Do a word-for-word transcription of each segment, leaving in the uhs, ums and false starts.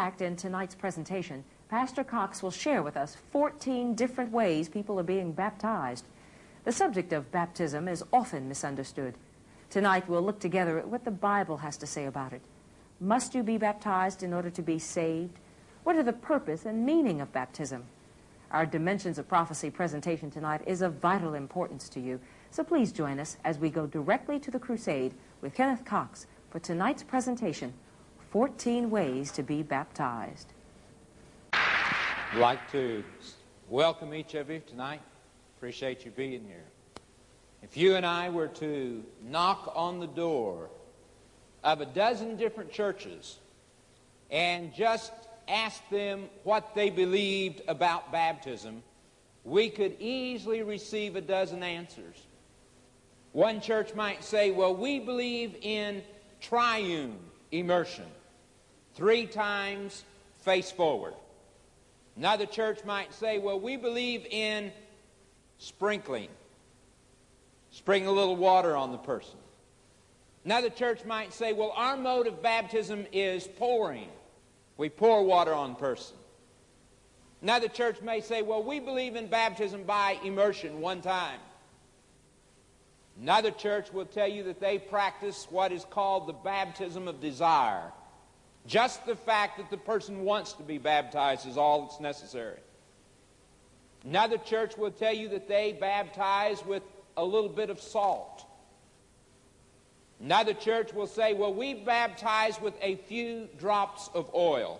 fact, in tonight's presentation, Pastor Cox will share with us fourteen different ways people are being baptized. The subject of baptism is often misunderstood. Tonight we'll look together at what the Bible has to say about it. Must you be baptized in order to be saved? What are the purpose and meaning of baptism? Our Dimensions of Prophecy presentation tonight is of vital importance to you, so please join us as we go directly to the crusade with Kenneth Cox for tonight's presentation, fourteen Ways to be Baptized. I'd like to welcome each of you tonight. Appreciate you being here. If you and I were to knock on the door of a dozen different churches and just ask them what they believed about baptism, we could easily receive a dozen answers. One church might say, well, we believe in triune immersion, three times face forward. Another church might say, well, we believe in sprinkling, sprinkling a little water on the person. Another church might say, well, our mode of baptism is pouring. We pour water on the person. Another church may say, well, we believe in baptism by immersion one time. Another church will tell you that they practice what is called the baptism of desire. Just the fact that the person wants to be baptized is all that's necessary. Another church will tell you that they baptize with a little bit of salt. Another church will say, well, we baptize with a few drops of oil.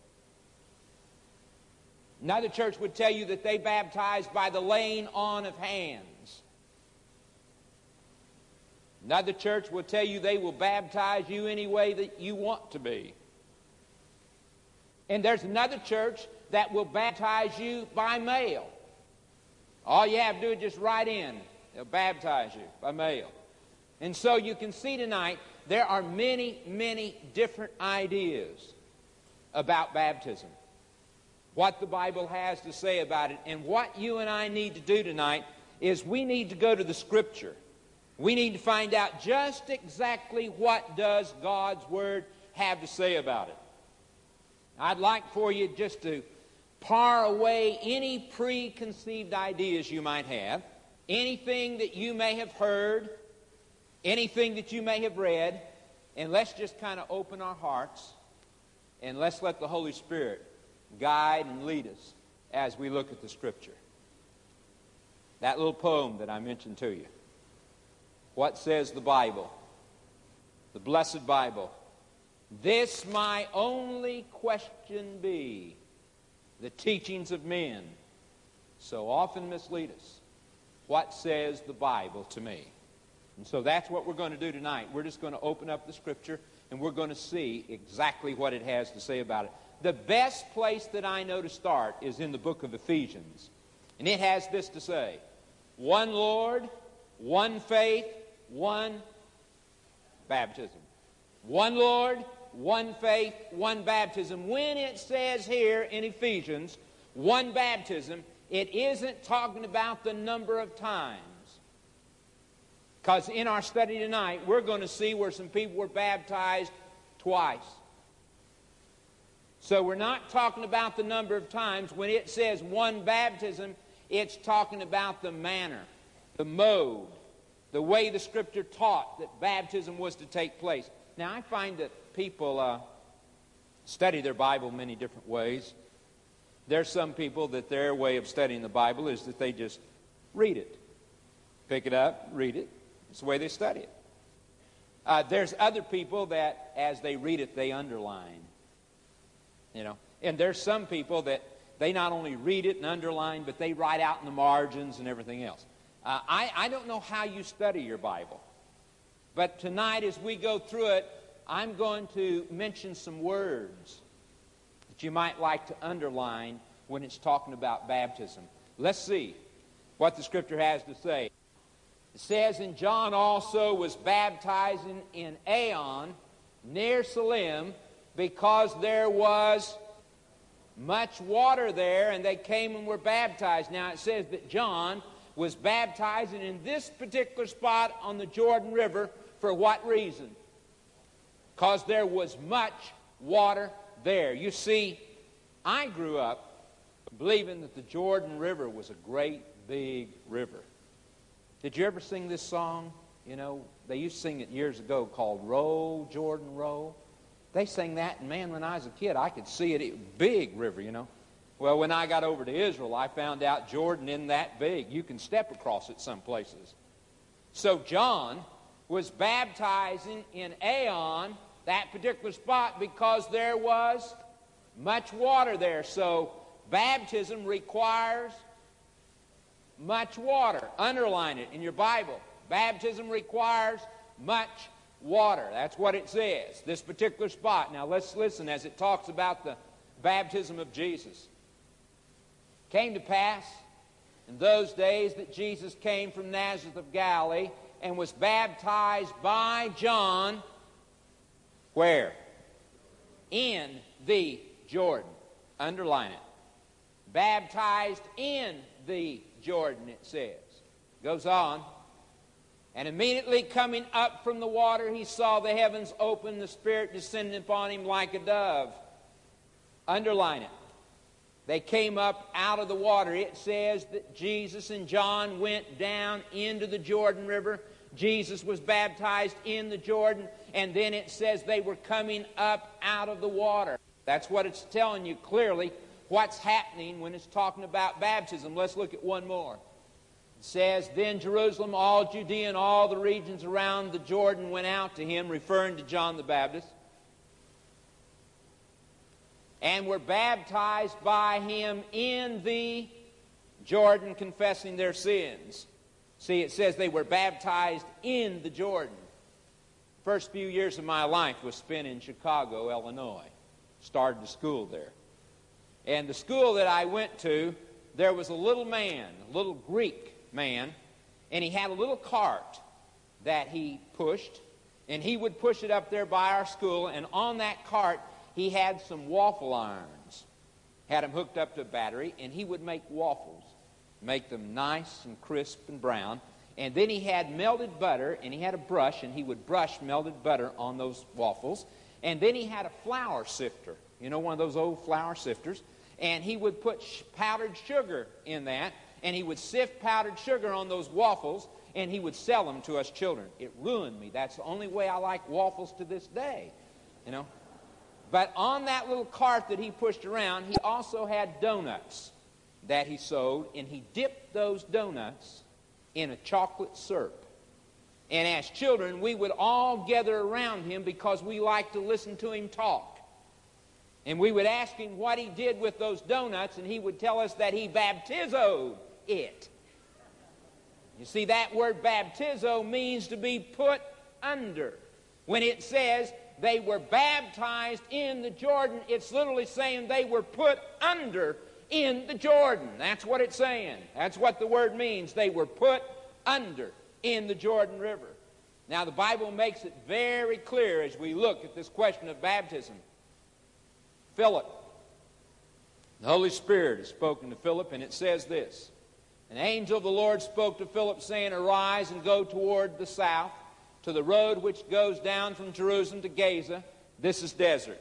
Another church would tell you that they baptize by the laying on of hands. Another church will tell you they will baptize you any way that you want to be. And there's another church that will baptize you by mail. All you have to do is just write in. They'll baptize you by mail. And so you can see tonight there are many, many different ideas about baptism, what the Bible has to say about it. And what you and I need to do tonight is we need to go to the Scripture. We need to find out just exactly what does God's Word have to say about it. I'd like for you just to par away any preconceived ideas you might have, anything that you may have heard, anything that you may have read, and let's just kind of open our hearts and let's let the Holy Spirit guide and lead us as we look at the Scripture. That little poem that I mentioned to you. What says the Bible? The blessed Bible. This my only question be, the teachings of men so often mislead us. What says the Bible to me? And so that's what we're going to do tonight. We're just going to open up the Scripture and we're going to see exactly what it has to say about it. The best place that I know to start is in the book of Ephesians. And it has this to say: one Lord, one faith, one baptism. One Lord, one faith, one baptism. When it says here in Ephesians, one baptism, it isn't talking about the number of times. Because in our study tonight, we're going to see where some people were baptized twice. So we're not talking about the number of times. When it says one baptism, it's talking about the manner, the mode, the way the Scripture taught that baptism was to take place. Now, I find that people uh, study their Bible many different ways. There's some people that their way of studying the Bible is that they just read it. Pick it up, read it. It's the way they study it. Uh, there's other people that, as they read it, they underline. You know, and there's some people that they not only read it and underline, but they write out in the margins and everything else. Uh, I, I don't know how you study your Bible. But tonight, as we go through it, I'm going to mention some words that you might like to underline when it's talking about baptism. Let's see what the Scripture has to say. It says, and John also was baptizing in Aenon near Salim, because there was much water there, and they came and were baptized. Now it says that John was baptizing in this particular spot on the Jordan River. For what reason? Because there was much water there. You see, I grew up believing that the Jordan River was a great big river. Did you ever sing this song? You know, they used to sing it years ago called Roll, Jordan, Roll. They sang that, and man, when I was a kid, I could see it. It was a big river, you know. Well, when I got over to Israel, I found out Jordan isn't that big. You can step across it some places. So John was baptizing in Aeon, that particular spot, because there was much water there. So baptism requires much water. Underline it in your Bible. Baptism requires much water. That's what it says, this particular spot. Now let's listen as it talks about the baptism of Jesus. Came to pass in those days that Jesus came from Nazareth of Galilee and was baptized by John. Where? In the Jordan. Underline it. Baptized in the Jordan, it says. Goes on. And immediately coming up from the water, he saw the heavens open, the Spirit descending upon him like a dove. Underline it. They came up out of the water. It says that Jesus and John went down into the Jordan River. Jesus was baptized in the Jordan. And then it says they were coming up out of the water. That's what it's telling you clearly what's happening when it's talking about baptism. Let's look at one more. It says, then Jerusalem, all Judea, and all the regions around the Jordan went out to him, referring to John the Baptist, and were baptized by him in the Jordan, confessing their sins. See, it says they were baptized in the Jordan. First few years of my life was spent in Chicago, Illinois. Started the school there. And the school that I went to, there was a little man, a little Greek man, and he had a little cart that he pushed, and he would push it up there by our school, and on that cart he had some waffle irons, had them hooked up to a battery, and he would make waffles, make them nice and crisp and brown, and then he had melted butter, and he had a brush, and he would brush melted butter on those waffles, and then he had a flour sifter, you know, one of those old flour sifters, and he would put sh- powdered sugar in that, and he would sift powdered sugar on those waffles, and he would sell them to us children. It ruined me. That's the only way I like waffles to this day, you know. But on that little cart that he pushed around, he also had donuts that he sold, and he dipped those donuts in a chocolate syrup. And as children, we would all gather around him because we liked to listen to him talk. And we would ask him what he did with those donuts, and he would tell us that he baptizoed it. You see, that word baptizo means to be put under. When it says they were baptized in the Jordan, it's literally saying they were put under in the Jordan. That's what it's saying. That's what the word means. They were put under in the Jordan River. Now, the Bible makes it very clear as we look at this question of baptism. Philip, the Holy Spirit has spoken to Philip, and it says this. An angel of the Lord spoke to Philip, saying, arise and go toward the south, to the road which goes down from Jerusalem to Gaza. This is desert.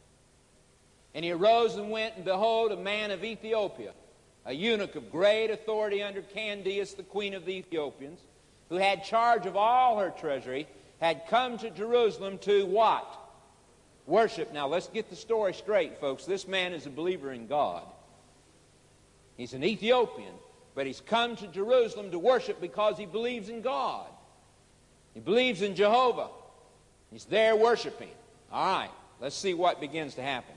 And he arose and went, and behold, a man of Ethiopia, a eunuch of great authority under Candace, the queen of the Ethiopians, who had charge of all her treasury, had come to Jerusalem to what? Worship. Now, let's get the story straight, folks. This man is a believer in God. He's an Ethiopian, but he's come to Jerusalem to worship because he believes in God. He believes in Jehovah. He's there worshiping. All right, let's see what begins to happen.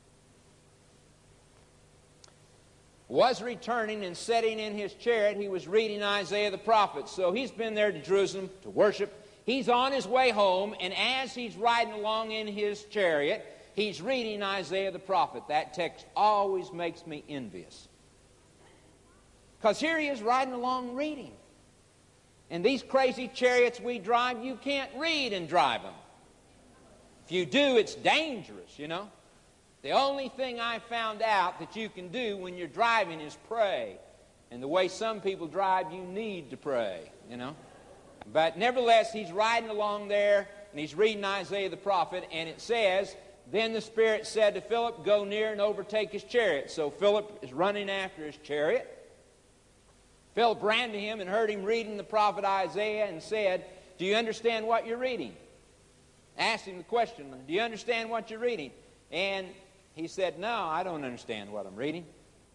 Was returning and sitting in his chariot, he was reading Isaiah the prophet. So he's been there to Jerusalem to worship. He's on his way home, and as he's riding along in his chariot, he's reading Isaiah the prophet. That text always makes me envious. Because here he is riding along reading. And these crazy chariots we drive, you can't read and drive them. If you do, it's dangerous, you know. The only thing I found out that you can do when you're driving is pray. And the way some people drive, you need to pray, you know. But nevertheless, he's riding along there, and he's reading Isaiah the prophet, and it says then the Spirit said to Philip, go near and overtake his chariot. So Philip is running after his chariot. Philip ran to him and heard him reading the prophet Isaiah and said, do you understand what you're reading? Asked him the question, do you understand what you're reading? And he said, no, I don't understand what I'm reading.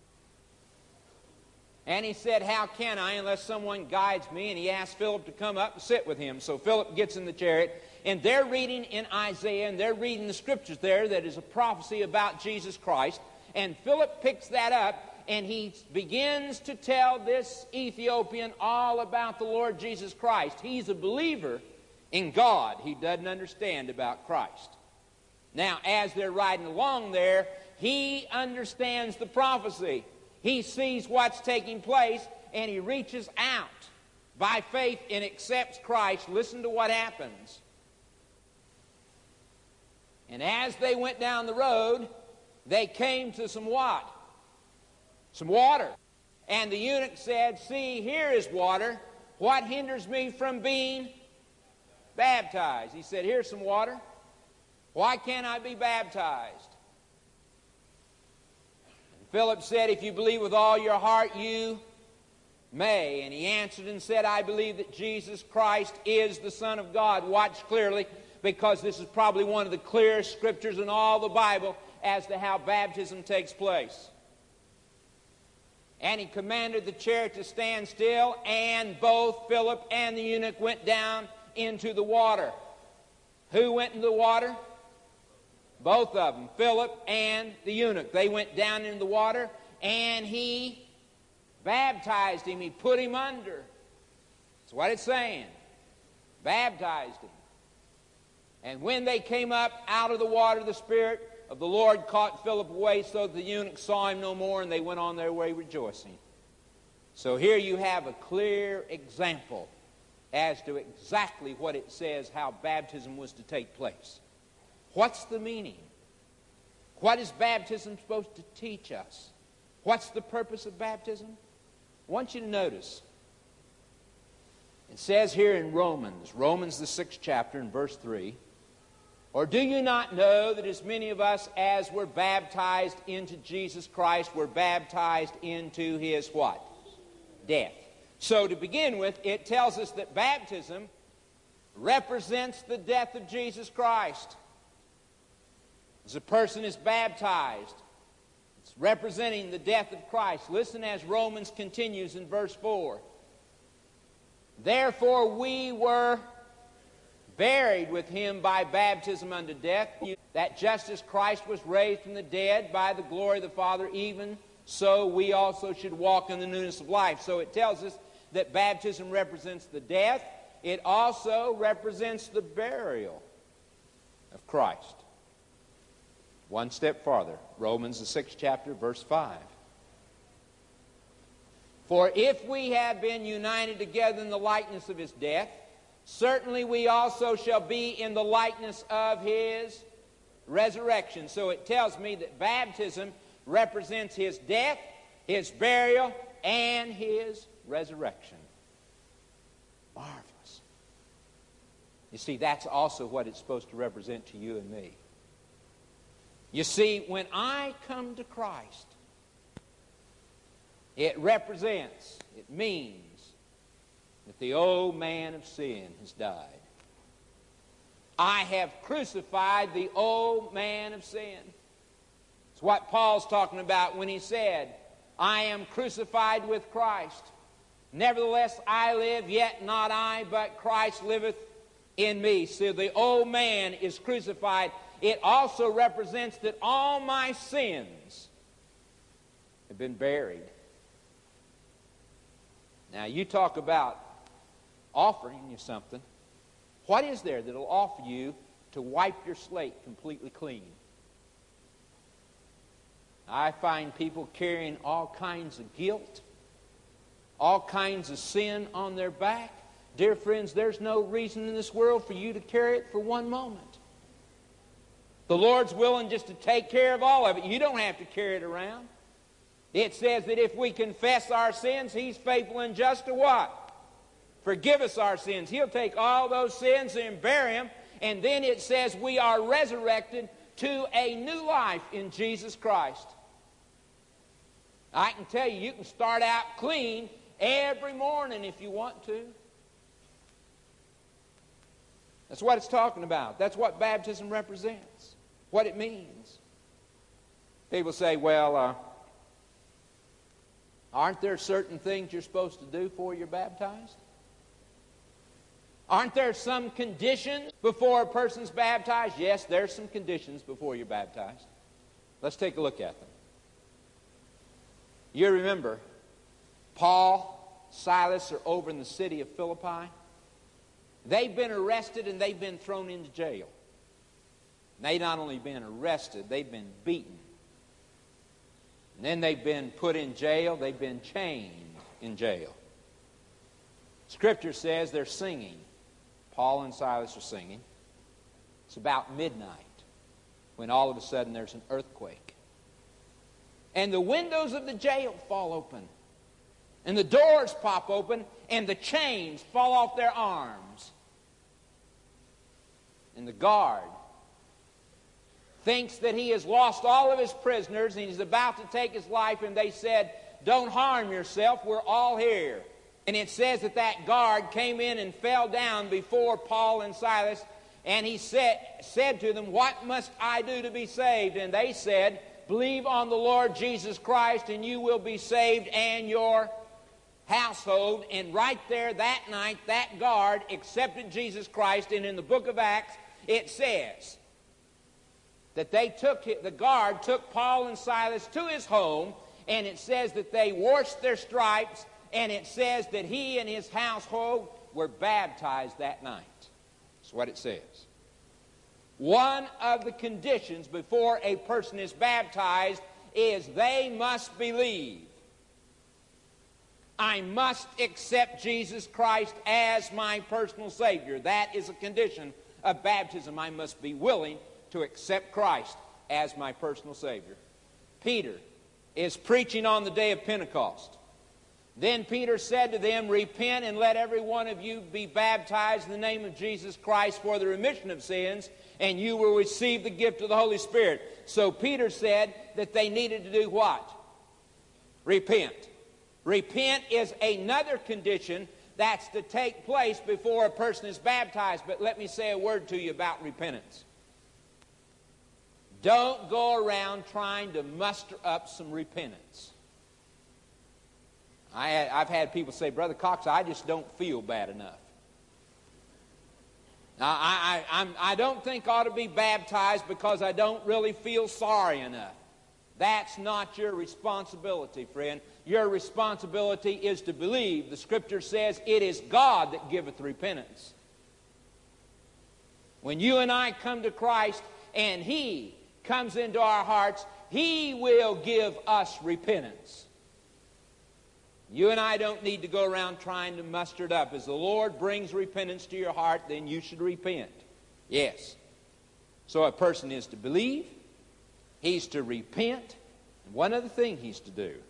And he said, how can I unless someone guides me? And he asked Philip to come up and sit with him. So Philip gets in the chariot, and they're reading in Isaiah, and they're reading the scriptures there that is a prophecy about Jesus Christ. And Philip picks that up, and he begins to tell this Ethiopian all about the Lord Jesus Christ. He's a believer in God. He doesn't understand about Christ. Now, as they're riding along there, he understands the prophecy. He sees what's taking place, and he reaches out by faith and accepts Christ. Listen to what happens. And as they went down the road, they came to some what? Some water. And the eunuch said, see, here is water. What hinders me from being baptized? He said, here's some water. Why can't I be baptized? And Philip said, if you believe with all your heart, you may. And he answered and said, I believe that Jesus Christ is the Son of God. Watch clearly, because this is probably one of the clearest scriptures in all the Bible as to how baptism takes place. And he commanded the chariot to stand still, and both Philip and the eunuch went down into the water. Who went into the water? Both of them, Philip and the eunuch. They went down into the water, and he baptized him. He put him under. That's what it's saying. Baptized him. And when they came up out of the water, the Spirit of the Lord caught Philip away, so that the eunuch saw him no more, and they went on their way rejoicing. So here you have a clear example as to exactly what it says how baptism was to take place. What's the meaning? What is baptism supposed to teach us? What's the purpose of baptism? I want you to notice. It says here in Romans, Romans the sixth chapter in verse three, or do you not know that as many of us as were baptized into Jesus Christ were baptized into his what? Death. So to begin with, it tells us that baptism represents the death of Jesus Christ. As a person is baptized, it's representing the death of Christ. Listen as Romans continues in verse four. Therefore we were buried with him by baptism unto death, that just as Christ was raised from the dead by the glory of the Father, even so we also should walk in the newness of life. So it tells us that baptism represents the death. It also represents the burial of Christ. One step farther, Romans the sixth chapter, verse five. For if we have been united together in the likeness of his death, certainly we also shall be in the likeness of his resurrection. So it tells me that baptism represents his death, his burial, and his resurrection. Marvelous. You see, that's also what it's supposed to represent to you and me. You see, when I come to Christ, it represents, it means that the old man of sin has died. I have crucified the old man of sin. It's what Paul's talking about when he said, I am crucified with Christ. Nevertheless, I live, yet not I, but Christ liveth in me. So the old man is crucified. It also represents that all my sins have been buried. Now, you talk about offering you something. What is there that will offer you to wipe your slate completely clean? I find people carrying all kinds of guilt, all kinds of sin on their back. Dear friends, there's no reason in this world for you to carry it for one moment. The Lord's willing just to take care of all of it. You don't have to carry it around. It says that if we confess our sins, he's faithful and just to what? Forgive us our sins. He'll take all those sins and bury them. And then it says we are resurrected to a new life in Jesus Christ. I can tell you, you can start out clean every morning if you want to. That's what it's talking about. That's what baptism represents, what it means. People say, well, uh, aren't there certain things you're supposed to do before you're baptized? Aren't there some conditions before a person's baptized? Yes, there's some conditions before you're baptized. Let's take a look at them. You remember, Paul, Silas are over in the city of Philippi. They've been arrested and they've been thrown into jail. They've not only been arrested, they've been beaten. And then they've been put in jail, they've been chained in jail. Scripture says they're singing. Paul and Silas are singing. It's about midnight when all of a sudden there's an earthquake. And the windows of the jail fall open. And the doors pop open and the chains fall off their arms. And the guard thinks that he has lost all of his prisoners and he's about to take his life, and they said, don't harm yourself, we're all here. And it says that that guard came in and fell down before Paul and Silas, and he said, said to them, what must I do to be saved? And they said, believe on the Lord Jesus Christ and you will be saved and your household. And right there that night, that guard accepted Jesus Christ, and in the book of Acts it says that they took, the guard took Paul and Silas to his home, and it says that they washed their stripes, and it says that he and his household were baptized that night. That's what it says. One of the conditions before a person is baptized is they must believe. I must accept Jesus Christ as my personal Savior. That is a condition of baptism. I must be willing to accept Christ as my personal Savior. Peter is preaching on the day of Pentecost. Then Peter said to them, repent and let every one of you be baptized in the name of Jesus Christ for the remission of sins, and you will receive the gift of the Holy Spirit. So Peter said that they needed to do what? Repent. Repent is another condition that's to take place before a person is baptized. But let me say a word to you about repentance. Don't go around trying to muster up some repentance. I, I've had people say, Brother Cox, I just don't feel bad enough. Now, I, I, I'm, I don't think I ought to be baptized because I don't really feel sorry enough. That's not your responsibility, friend. Your responsibility is to believe. The Scripture says it is God that giveth repentance. When you and I come to Christ and He comes into our hearts, He will give us repentance. You and I don't need to go around trying to muster it up. As the Lord brings repentance to your heart, then you should repent. Yes. So a person is to believe, he's to repent, and one other thing he's to do.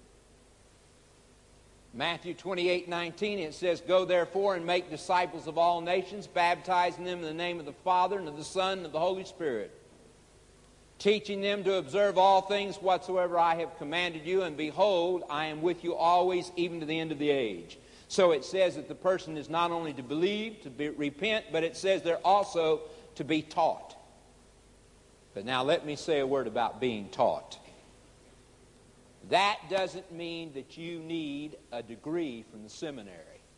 Matthew twenty-eight nineteen, it says, go therefore and make disciples of all nations, baptizing them in the name of the Father and of the Son and of the Holy Spirit, teaching them to observe all things whatsoever I have commanded you, and behold, I am with you always, even to the end of the age. So it says that the person is not only to believe, to be, repent, but it says they're also to be taught. But now let me say a word about being taught. That doesn't mean that you need a degree from the seminary.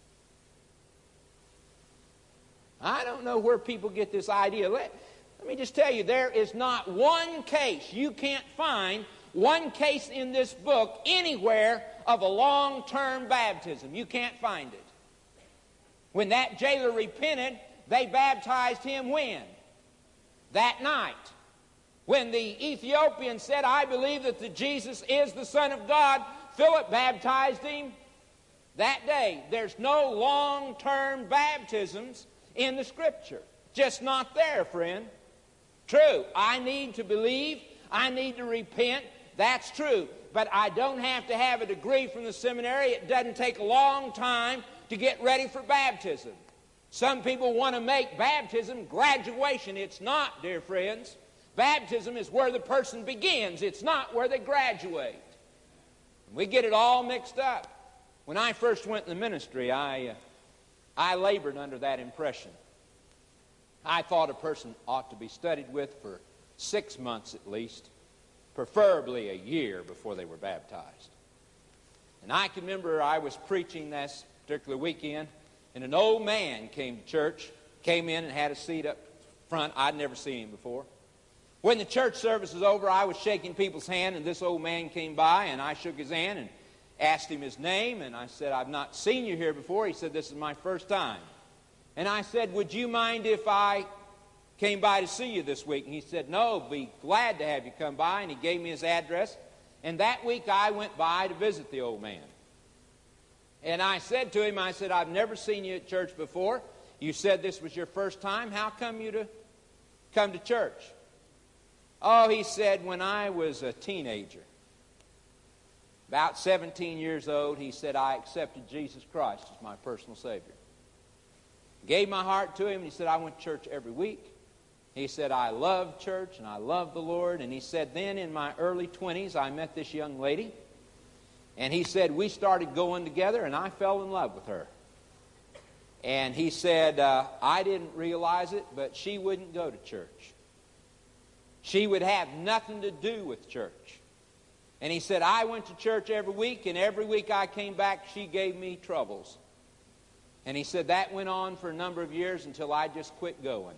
I don't know where people get this idea. Let, let me just tell you, there is not one case, you can't find one case in this book anywhere of a long-term baptism. You can't find it. When that jailer repented, they baptized him when? That night. When the Ethiopian said, I believe that the Jesus is the Son of God, Philip baptized him that day. There's no long-term baptisms in the Scripture. Just not there, friend. True, I need to believe, I need to repent. That's true. But I don't have to have a degree from the seminary. It doesn't take a long time to get ready for baptism. Some people want to make baptism graduation. It's not, dear friends. Baptism is where the person begins. It's not where they graduate. We get it all mixed up. When I first went in the ministry, I, uh, I labored under that impression. I thought a person ought to be studied with for six months at least, preferably a year before they were baptized. And I can remember I was preaching this particular weekend, and an old man came to church, came in and had a seat up front. I'd never seen him before. When the church service was over, I was shaking people's hand, and this old man came by, and I shook his hand and asked him his name, and I said, "I've not seen you here before." He said, "This is my first time." And I said, "Would you mind if I came by to see you this week?" And he said, "No, be glad to have you come by." And he gave me his address. And that week I went by to visit the old man. And I said to him, I said, "I've never seen you at church before. You said this was your first time. How come you to come to church?" "Oh," he said, "when I was a teenager, about seventeen years old," he said, "I accepted Jesus Christ as my personal Savior. Gave my heart to him." And he said, "I went to church every week." He said, "I love church and I love the Lord." And he said, "Then in my early twenties, I met this young lady." And he said, "We started going together and I fell in love with her." And he said, uh, "I didn't realize it, but she wouldn't go to church. She would have nothing to do with church." And he said, "I went to church every week, and every week I came back, she gave me troubles." And he said, "That went on for a number of years until I just quit going."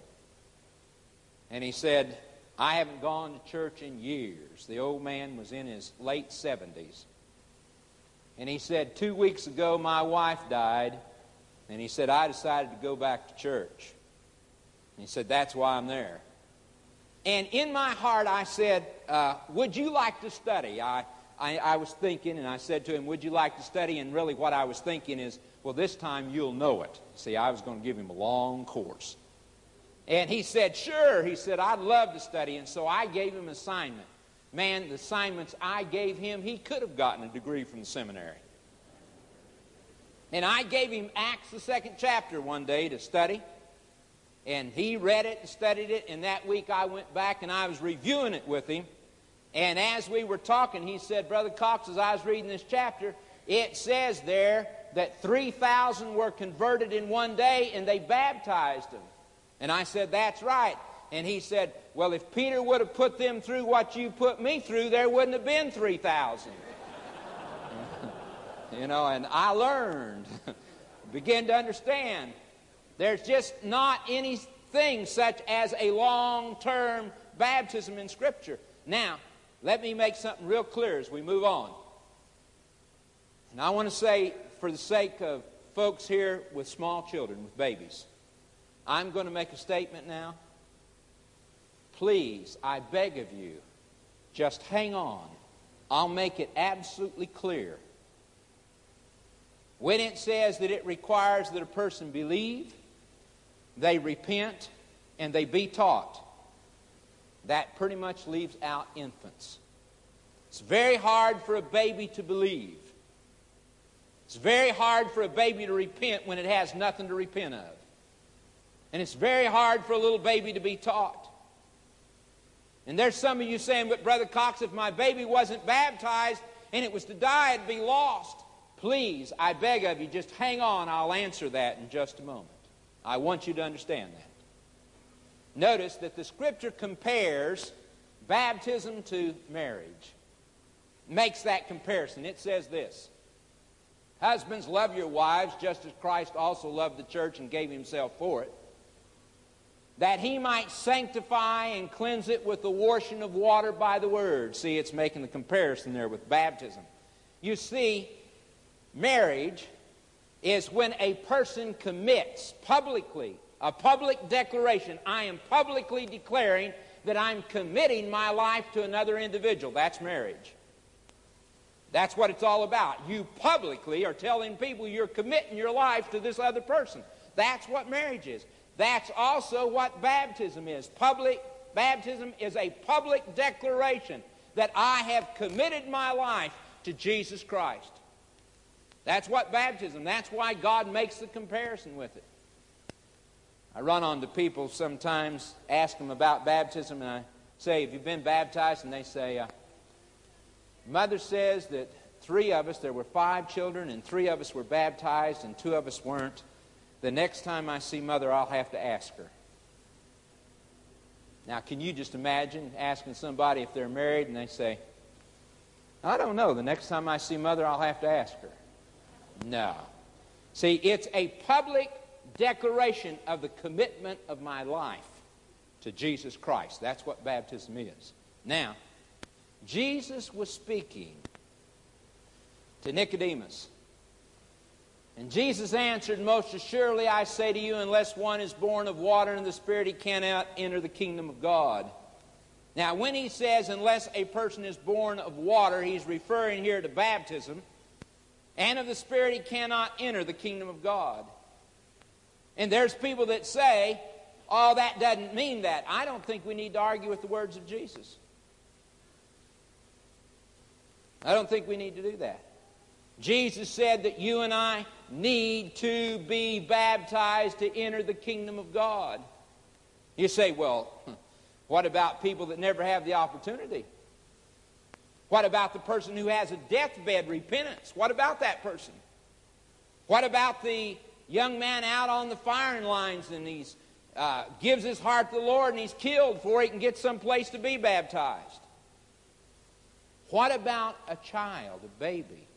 And he said, "I haven't gone to church in years." The old man was in his late seventies. And he said, "Two weeks ago my wife died." And he said, "I decided to go back to church." And he said, "That's why I'm there." And in my heart I said, uh, "Would you like to study?" I, I, I was thinking, and I said to him, "Would you like to study?" And really what I was thinking is, well, this time you'll know it. See, I was going to give him a long course. And he said, "Sure." He said, "I'd love to study." And so I gave him an assignment. Man, the assignments I gave him, he could have gotten a degree from the seminary. And I gave him Acts, the second chapter, one day to study. And he read it and studied it. And that week I went back and I was reviewing it with him. And as we were talking, he said, "Brother Cox, as I was reading this chapter, it says there that three thousand were converted in one day and they baptized them." And I said, "That's right." And he said, "Well, if Peter would have put them through what you put me through, there wouldn't have been three thousand. You know, and I learned, began to understand, there's just not anything such as a long-term baptism in Scripture. Now, let me make something real clear as we move on. And I want to say, for the sake of folks here with small children, with babies, I'm going to make a statement now. Please, I beg of you, just hang on. I'll make it absolutely clear. When it says that it requires that a person believe, they repent, and they be taught, that pretty much leaves out infants. It's very hard for a baby to believe. It's very hard for a baby to repent when it has nothing to repent of. And it's very hard for a little baby to be taught. And there's some of you saying, "But Brother Cox, if my baby wasn't baptized and it was to die, it'd be lost." Please, I beg of you, just hang on. I'll answer that in just a moment. I want you to understand that. Notice that the Scripture compares baptism to marriage. Makes that comparison. It says this: "Husbands, love your wives, just as Christ also loved the church and gave himself for it, that he might sanctify and cleanse it with the washing of water by the word." See, it's making the comparison there with baptism. You see, marriage is when a person commits publicly, a public declaration. I am publicly declaring that I'm committing my life to another individual. That's marriage. That's what it's all about. You publicly are telling people you're committing your life to this other person. That's what marriage is. That's also what baptism is. Public baptism is a public declaration that I have committed my life to Jesus Christ. That's what baptism, that's why God makes the comparison with it. I run onto people sometimes, ask them about baptism, and I, say, have you been baptized? And they say, uh, Mother says that three of us, there were five children, and three of us were baptized, and two of us weren't. The next time I see Mother, I'll have to ask her. Now, can you just imagine asking somebody if they're married, and they say, I don't know, the next time I see Mother, I'll have to ask her. No. See, it's a public declaration of the commitment of my life to Jesus Christ. That's what baptism is. Now, Jesus was speaking to Nicodemus. And Jesus answered, Most assuredly I say to you, unless one is born of water and the Spirit, he cannot enter the kingdom of God. Now, when he says, unless a person is born of water, he's referring here to baptism. And of the Spirit, he cannot enter the kingdom of God. And there's people that say, oh, that doesn't mean that. I don't think we need to argue with the words of Jesus. I don't think we need to do that. Jesus said that you and I need to be baptized to enter the kingdom of God. You say, well, what about people that never have the opportunity? What about the person who has a deathbed repentance? What about that person? What about the young man out on the firing lines and he uh, gives his heart to the Lord and he's killed before he can get someplace to be baptized? What about a child, a baby,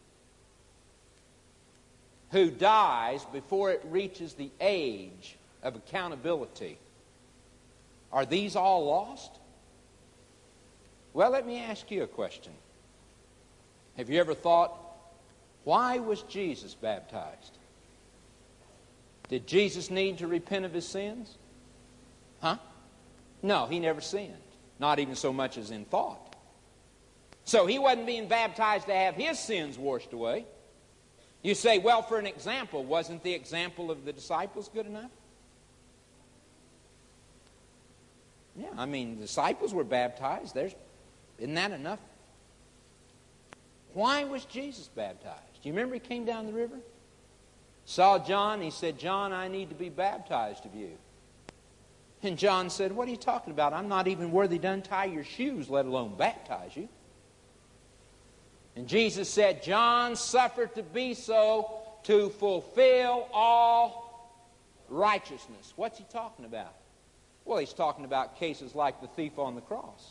who dies before it reaches the age of accountability? Are these all lost? Well, let me ask you a question. Have you ever thought, why was Jesus baptized? Did Jesus need to repent of his sins? Huh? No, he never sinned. Not even so much as in thought. So he wasn't being baptized to have his sins washed away. You say, well, for an example, wasn't the example of the disciples good enough? Yeah, I mean, the disciples were baptized. There's, isn't that enough? Why was Jesus baptized? Do you remember he came down the river? Saw John, he said, John, I need to be baptized of you. And John said, what are you talking about? I'm not even worthy to untie your shoes, let alone baptize you. And Jesus said, John suffered to be so to fulfill all righteousness. What's he talking about? Well, he's talking about cases like the thief on the cross.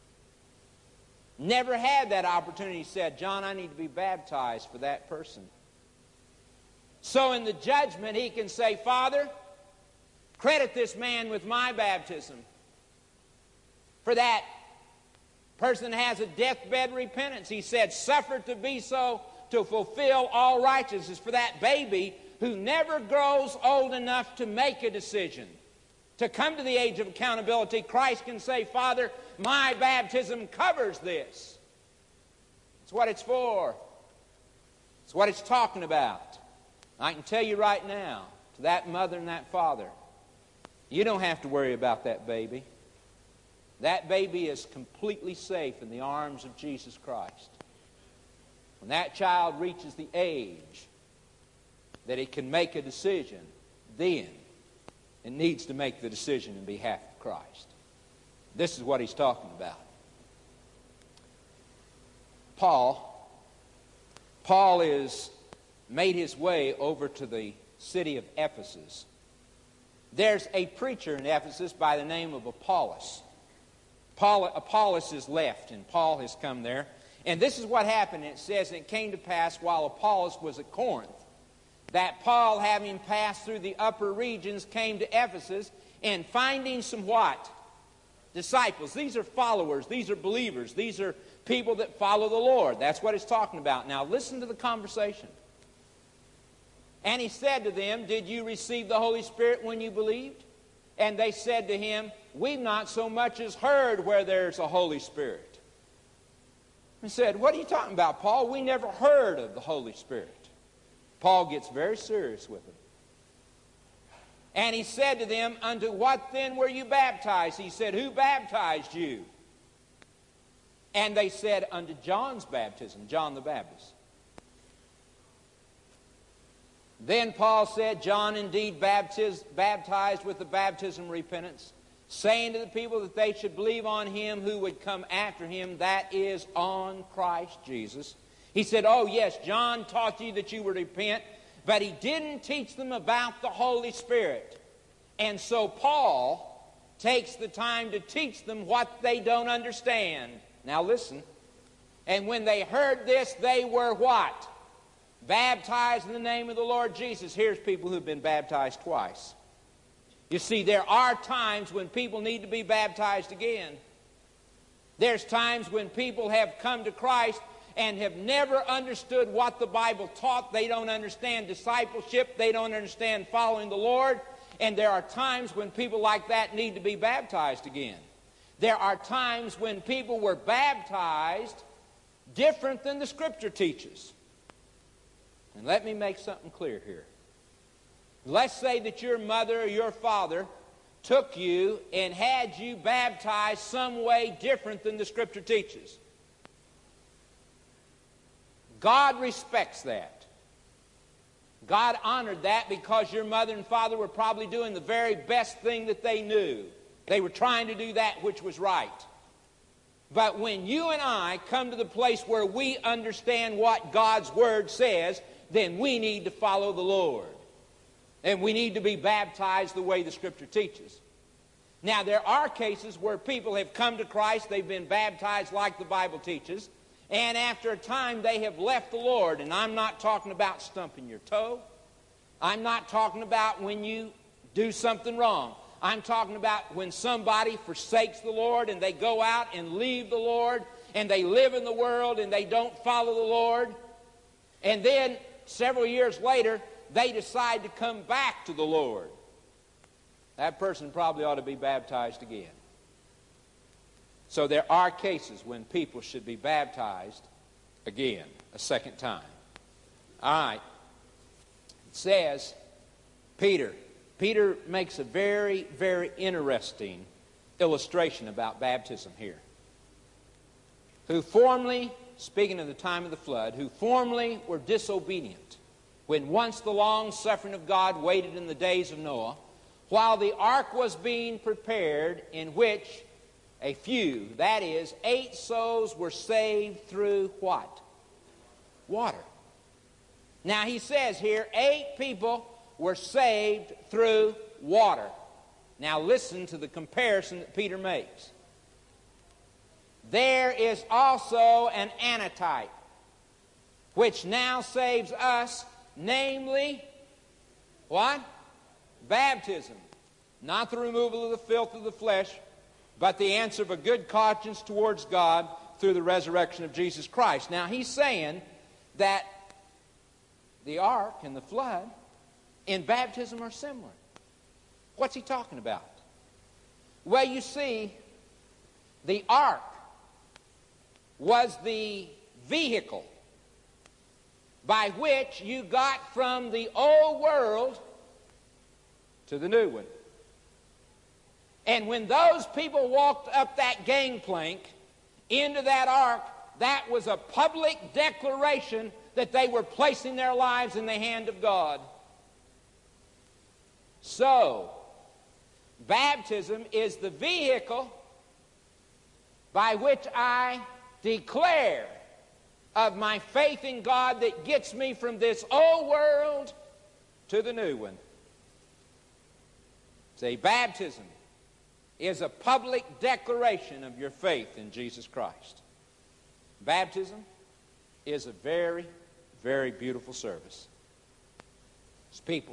Never had that opportunity. He said, John, I need to be baptized for that person. So in the judgment, he can say, Father, credit this man with my baptism. For that person has a deathbed repentance. He said, suffered to be so to fulfill all righteousness. For that baby who never grows old enough to make a decision, to come to the age of accountability, Christ can say, Father, my baptism covers this. It's what it's for. It's what it's talking about. I can tell you right now, to that mother and that father, you don't have to worry about that baby. That baby is completely safe in the arms of Jesus Christ. When that child reaches the age that it can make a decision, then it needs to make the decision in behalf of Christ. This is what he's talking about. Paul, Paul is made his way over to the city of Ephesus. There's a preacher in Ephesus by the name of Apollos. Paul, Apollos is left, and Paul has come there. And this is what happened. It says, it came to pass while Apollos was at Corinth, that Paul, having passed through the upper regions, came to Ephesus, and finding some what? Disciples. These are followers. These are believers. These are people that follow the Lord. That's what it's talking about. Now listen to the conversation. And he said to them, did you receive the Holy Spirit when you believed? And they said to him, we've not so much as heard where there's a Holy Spirit. He said, what are you talking about, Paul? We never heard of the Holy Spirit. Paul gets very serious with them. And he said to them, unto what then were you baptized? He said, who baptized you? And they said, unto John's baptism, John the Baptist. Then Paul said, John indeed baptized, baptized with the baptism of repentance, saying to the people that they should believe on him who would come after him, that is, on Christ Jesus. He said, oh yes, John taught you that you would repent, but he didn't teach them about the Holy Spirit. And so Paul takes the time to teach them what they don't understand. Now listen. And when they heard this, they were what? Baptized in the name of the Lord Jesus. Here's people who've been baptized twice. You see, there are times when people need to be baptized again. There's times when people have come to Christ and have never understood what the Bible taught. They don't understand discipleship. They don't understand following the Lord. And there are times when people like that need to be baptized again. There are times when people were baptized different than the Scripture teaches. And let me make something clear here. Let's say that your mother or your father took you and had you baptized some way different than the Scripture teaches. God respects that. God honored that because your mother and father were probably doing the very best thing that they knew. They were trying to do that which was right. But when you and I come to the place where we understand what God's Word says, then we need to follow the Lord. And we need to be baptized the way the Scripture teaches. Now, there are cases where people have come to Christ, they've been baptized like the Bible teaches, and after a time they have left the Lord. And I'm not talking about stumping your toe. I'm not talking about when you do something wrong. I'm talking about when somebody forsakes the Lord and they go out and leave the Lord and they live in the world and they don't follow the Lord. And then several years later, they decide to come back to the Lord. That person probably ought to be baptized again. So there are cases when people should be baptized again, a second time. All right. It says, Peter. Peter makes a very, very interesting illustration about baptism here. Who formerly, speaking of the time of the flood, who formerly were disobedient, when once the long suffering of God waited in the days of Noah, while the ark was being prepared, in which a few, that is, eight souls were saved through what? Water. Now he says here, eight people were saved through water. Now listen to the comparison that Peter makes. There is also an antitype, which now saves us, namely, what? Baptism. Not the removal of the filth of the flesh, but the answer of a good conscience towards God through the resurrection of Jesus Christ. Now he's saying that the ark and the flood in baptism are similar. What's he talking about? Well, you see, the ark was the vehicle by which you got from the old world to the new one. And when those people walked up that gangplank into that ark, that was a public declaration that they were placing their lives in the hand of God. So, baptism is the vehicle by which I declare of my faith in God that gets me from this old world to the new one. Say, baptism is a public declaration of your faith in Jesus Christ. Baptism is a very, very beautiful service. As people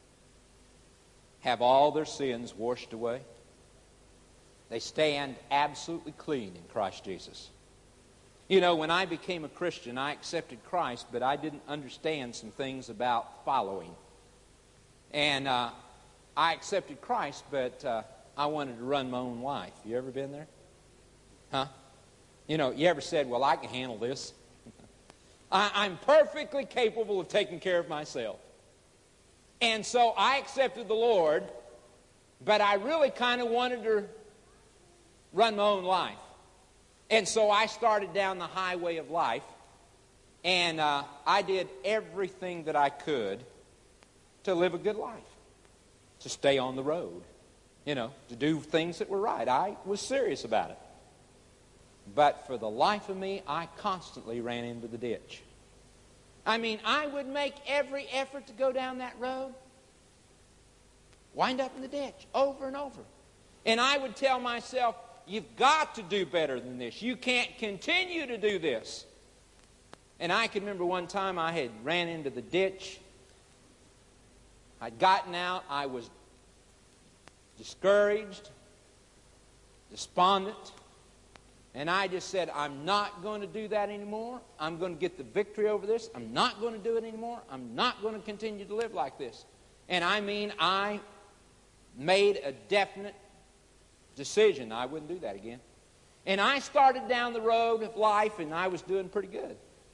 have all their sins washed away, they stand absolutely clean in Christ Jesus. You know, when I became a Christian, I accepted Christ, but I didn't understand some things about following. And uh, I accepted Christ, but uh, I wanted to run my own life. You ever been there? Huh? You know, you ever said, well, I can handle this. I, I'm perfectly capable of taking care of myself. And so I accepted the Lord, but I really kind of wanted to run my own life. And so I started down the highway of life, and uh, I did everything that I could to live a good life, to stay on the road. you know, to do things that were right. I was serious about it. But for the life of me, I constantly ran into the ditch. I mean, I would make every effort to go down that road, wind up in the ditch over and over. And I would tell myself, you've got to do better than this. You can't continue to do this. And I can remember one time I had ran into the ditch. I'd gotten out. I was discouraged, despondent. And I just said, I'm not going to do that anymore. I'm going to get the victory over this. I'm not going to do it anymore. I'm not going to continue to live like this. And I mean, I made a definite decision I wouldn't do that again. And I started down the road of life, and I was doing pretty good.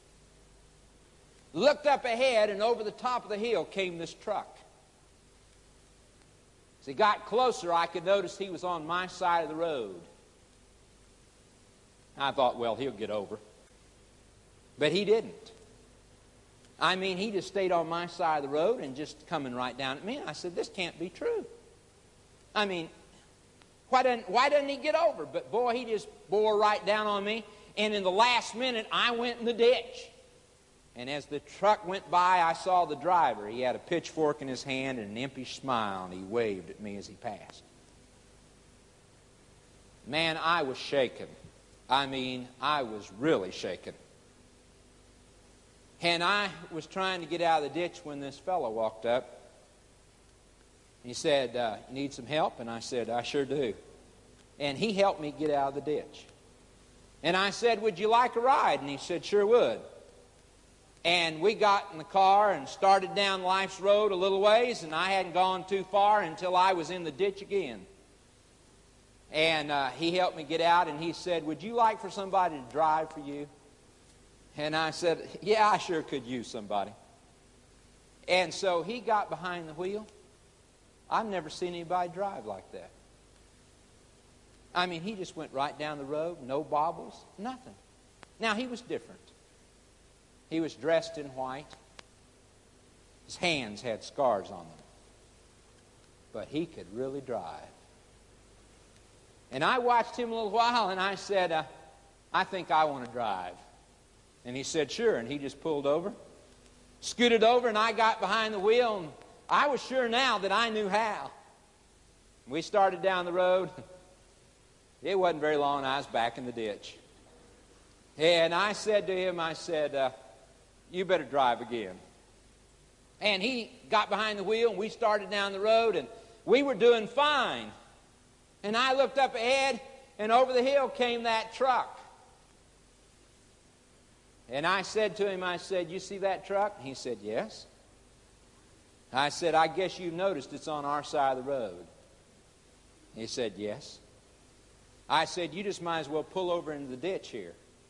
Looked up ahead, and over the top of the hill came this truck. As he got closer, I could notice he was on my side of the road. I thought, well, he'll get over. But he didn't. I mean, he just stayed on my side of the road and just coming right down at me. And I said, this can't be true. I mean, why doesn't, why doesn't he get over? But boy, he just bore right down on me. And in the last minute, I went in the ditch. And as the truck went by, I saw the driver. He had a pitchfork in his hand and an impish smile, and he waved at me as he passed. Man, I was shaken. I mean, I was really shaken. And I was trying to get out of the ditch when this fellow walked up. He said, uh, you need some help? And I said, I sure do. And he helped me get out of the ditch. And I said, would you like a ride? And he said, sure would. And we got in the car and started down life's road a little ways, and I hadn't gone too far until I was in the ditch again. And uh, he helped me get out, and he said, would you like for somebody to drive for you? And I said, yeah, I sure could use somebody. And so he got behind the wheel. I've never seen anybody drive like that. I mean, he just went right down the road, no bobbles, nothing. Now, he was different. He was dressed in white. His hands had scars on them. But he could really drive. And I watched him a little while, and I said, uh, I think I want to drive. And he said, sure. And he just pulled over, scooted over, and I got behind the wheel, and I was sure now that I knew how. We started down the road. It wasn't very long, and I was back in the ditch. And I said to him, I said, uh, you better drive again. And he got behind the wheel, and we started down the road, and we were doing fine. And I looked up ahead, and over the hill came that truck. And I said to him, I said, you see that truck? He said, yes. I said, I guess you noticed it's on our side of the road. He said, yes. I said, you just might as well pull over into the ditch here.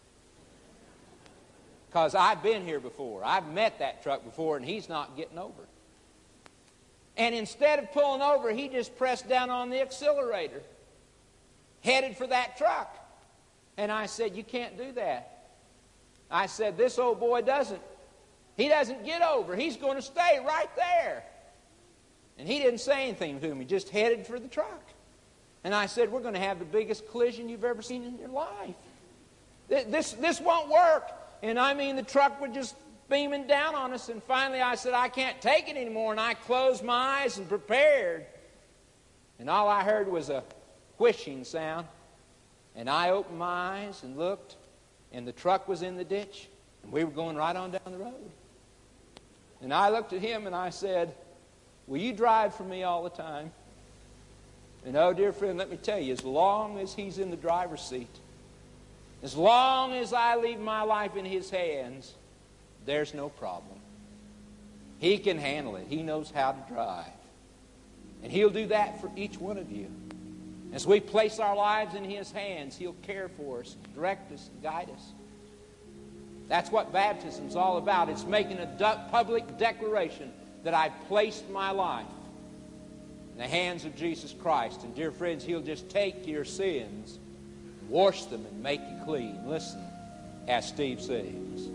Because I've been here before. I've met that truck before, and he's not getting over. And instead of pulling over, he just pressed down on the accelerator, headed for that truck. And I said, you can't do that. I said, this old boy doesn't. He doesn't get over. He's going to stay right there. And he didn't say anything to me, just headed for the truck. And I said, we're going to have the biggest collision you've ever seen in your life. This, this won't work. And I mean, the truck was just beaming down on us. And finally I said, I can't take it anymore. And I closed my eyes and prepared. And all I heard was a whooshing sound. And I opened my eyes and looked. And the truck was in the ditch. And we were going right on down the road. And I looked at him and I said, will you drive for me all the time? And oh, dear friend, let me tell you, as long as he's in the driver's seat, as long as I leave my life in his hands, there's no problem. He can handle it. He knows how to drive. And he'll do that for each one of you. As we place our lives in his hands, he'll care for us, direct us, guide us. That's what baptism is all about. It's making a du- public declaration that I've placed my life in the hands of Jesus Christ. And dear friends, he'll just take your sins, wash them, and make you clean. Listen as Steve sings.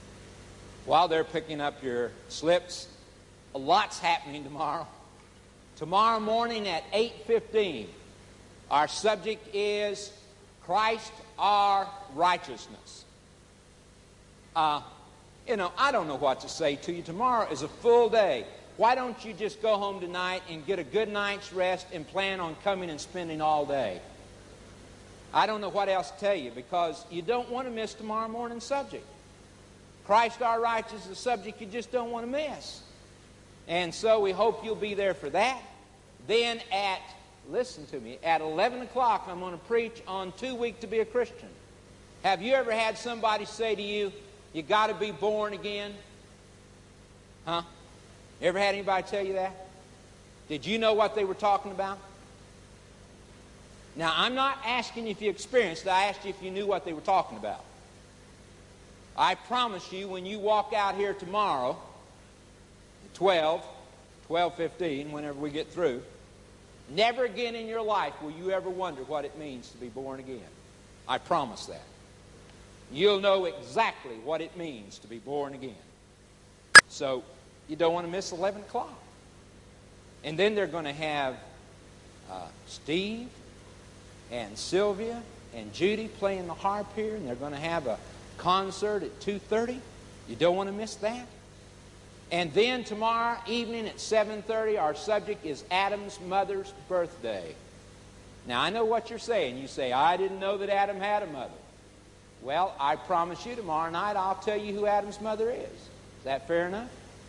While they're picking up your slips, a lot's happening tomorrow. Tomorrow morning at eight fifteen, our subject is Christ our righteousness. Uh, you know, I don't know what to say to you. Tomorrow is a full day. Why don't you just go home tonight and get a good night's rest and plan on coming and spending all day? I don't know what else to tell you, because you don't want to miss tomorrow morning's subject. Christ our righteousness is a subject you just don't want to miss. And so we hope you'll be there for that. Then at, listen to me, at eleven o'clock I'm going to preach on Too Weak to Be a Christian. Have you ever had somebody say to you, you got to be born again? Huh? You ever had anybody tell you that? Did you know what they were talking about? Now, I'm not asking you if you experienced it. I asked you if you knew what they were talking about. I promise you, when you walk out here tomorrow, at twelve, twelve fifteen, whenever we get through, never again in your life will you ever wonder what it means to be born again. I promise that. You'll know exactly what it means to be born again. So, you don't want to miss eleven o'clock. And then they're going to have uh, Steve and Sylvia and Judy playing the harp here, and they're going to have a concert at two thirty. You don't want to miss that. And then tomorrow evening at seven thirty, our subject is Adam's mother's birthday. Now, I know what you're saying. You say, I didn't know that Adam had a mother. Well, I promise you tomorrow night I'll tell you who Adam's mother is. Is that fair enough?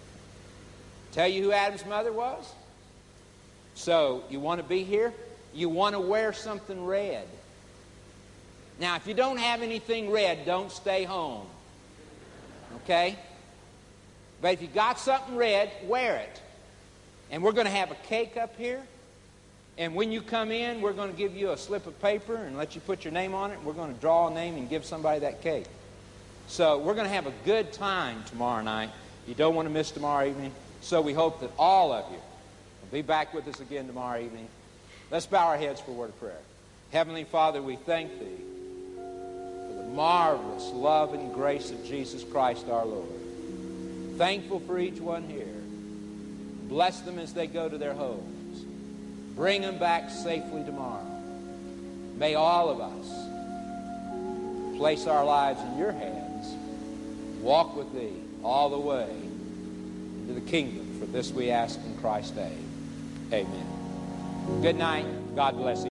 Tell you who Adam's mother was? So, you want to be here? You want to wear something red. Now, if you don't have anything red, don't stay home. Okay? But if you got something red, wear it. And we're going to have a cake up here. And when you come in, we're going to give you a slip of paper and let you put your name on it. And we're going to draw a name and give somebody that cake. So we're going to have a good time tomorrow night. You don't want to miss tomorrow evening. So we hope that all of you will be back with us again tomorrow evening. Let's bow our heads for a word of prayer. Heavenly Father, we thank Thee for the marvelous love and grace of Jesus Christ our Lord. Thankful for each one here. Bless them as they go to their homes. Bring them back safely tomorrow. May all of us place our lives in Your hands. Walk with Thee all the way into the kingdom. For this we ask in Christ's name. Amen. Good night. God bless you.